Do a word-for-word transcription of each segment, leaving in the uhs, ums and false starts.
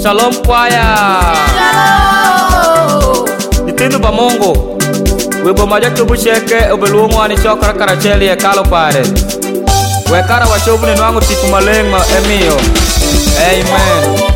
Shalom choir. Nitendo ba Mungu. Webo maja tubu sheke obeluongo ani chokra karacheli e kalo pare. Wekara wachobu ni nwangu tipu malengo emio. Amen.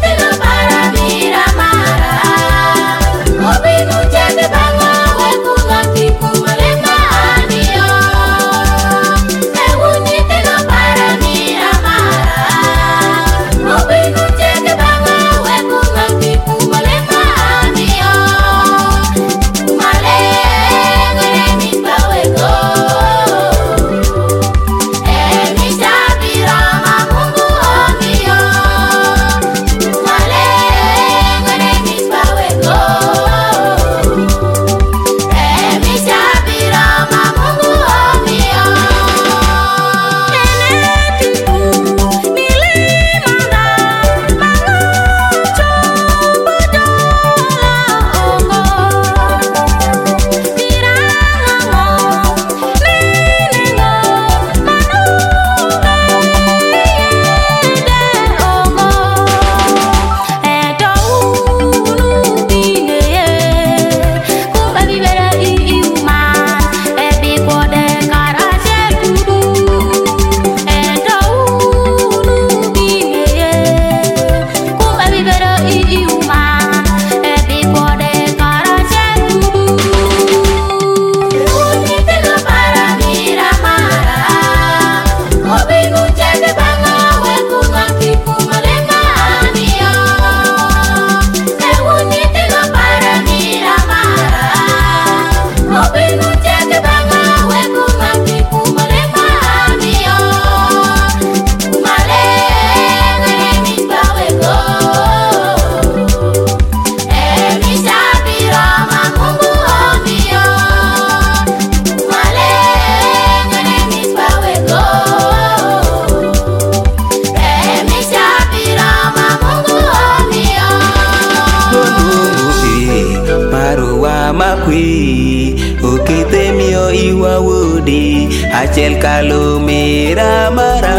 Okete mio iwa wudi achel kalo mera mara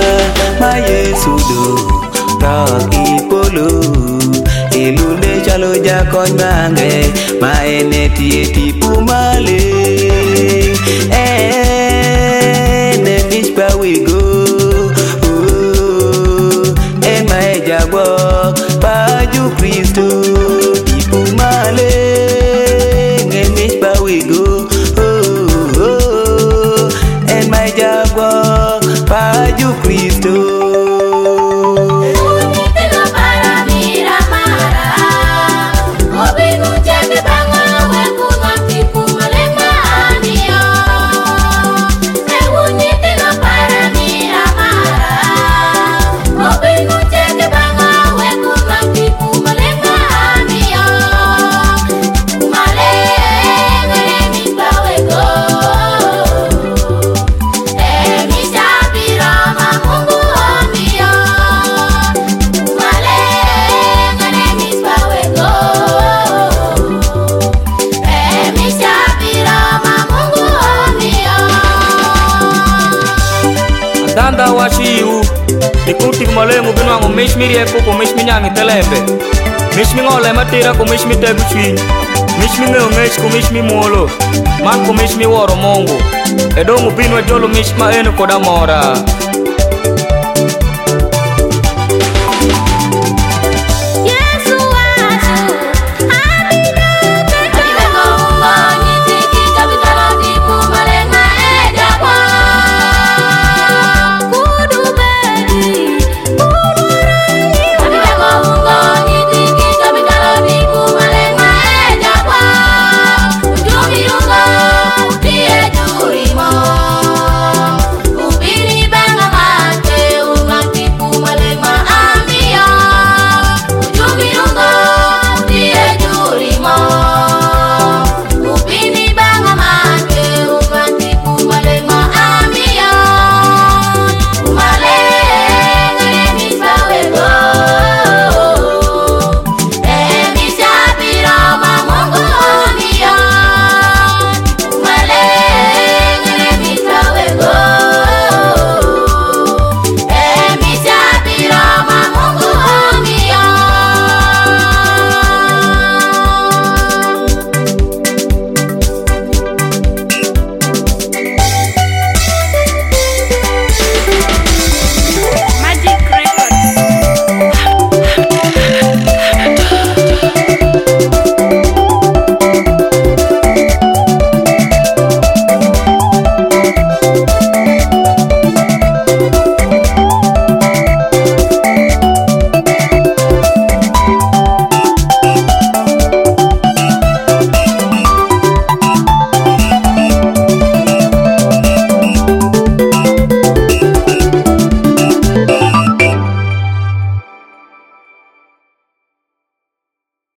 ma Yesu do roki polo ilunde chalo jakon bange ma eneti tipu male ene bispa we go en ma jagbo paju Kristo tipu male we go, oh, oh, and my Jaguar, Paju Cristo. Danda washiu ikuti kumalengo binwa ngo mishmiri eko ko mishmi nyangi telembe mishmi ngole matira ko mishmi tebuchi mishmi ngeo ngesh ko mishmi molo man ko mishmi woro mongo edongo binwa jolo mishma eno koda mora